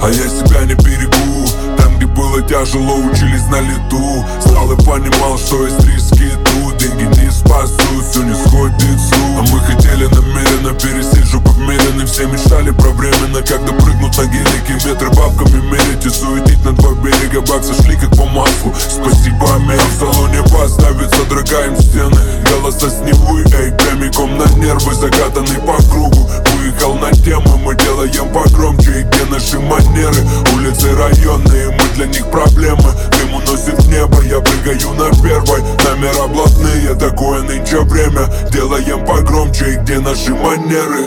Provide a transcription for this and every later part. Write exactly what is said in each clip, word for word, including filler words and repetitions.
а я себя не берегу. Там, где было тяжело, учились на лету. Знал и понимал, что есть риски тут. Деньги не спасут, все не сходит с рук. А мы хотели намеренно пересечь жопы вмерены. Все мечтали про временно, когда прыгнут на гелике. Метры бабками мерить и суетить на два берега. Баксы шли как по маслу, спасибо Америке. В салоне поставить, содрогаем стены. Голоса с Невы, эй, прямиком на нервы. Загатанный по кругу, выехал на тему. Мы делаем погромче, и где наши манеры. Улицы районные, мы для них проблемы. Дым уносит в небо, я прыгаю на первой. Номера блатные, такое нынче время. Делаем погромче, и где наши манеры.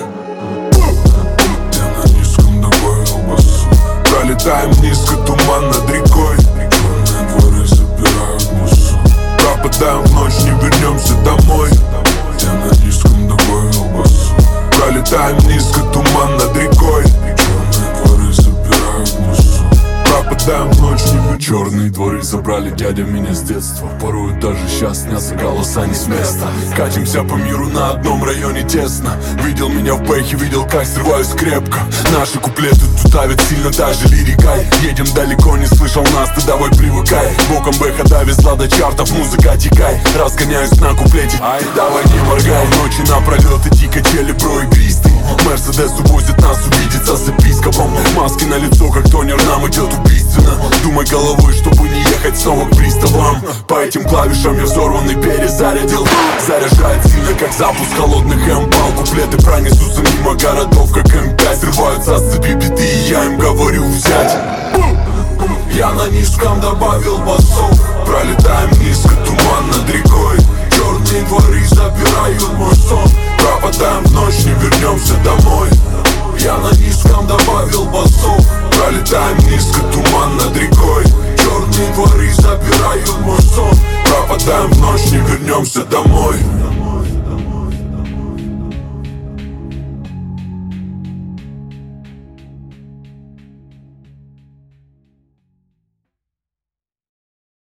Я на низком добавил басу. Пролетаем низко, туман над рекой. Черные дворы забирают мусор. Пропадаем в ночь, не вернемся домой. Я на низком добавил басу. Пролетаем низко, туман над рекой. Черные дворы забирают мусор. Пропадаем в ночь, не вернемся. Черные дворы забрали дядя меня с детства. Порой даже сейчас снятся голоса не с места. Катимся по миру, на одном районе тесно. Видел меня в бэхе, видел, как срываюсь крепко. Наши куплеты тут давят сильно, даже лирикой. Едем далеко, не слышал нас, ты давай привыкай. Боком бэха довезла до чартов, музыка текай. Разгоняюсь на куплете, ай, давай не моргай. Ночи напролет эти качели, бро, игристый. Мерседес увозит нас увидеться с епископом. Маски на лицо, как тонер, нам идет убийственно. Думай головой, чтобы не ехать снова к приставам. По этим клавишам я взорванный перезарядил. Заряжает сильно, как запуск холодных эмпал. Куплеты пронесутся мимо городов, как эм пять. Срываются с цепи биты, и я им говорю взять. Я на низком добавил басов. Пролетаем низко, туман над рекой. Черные дворы забирают мой сон. Пропадаем в ночь, не вернемся домой. Я на низком добавил басов. Пролетаем низко, туман над рекой. Черные дворы забирают мой сон. Пропадаем в ночь, не вернемся домой.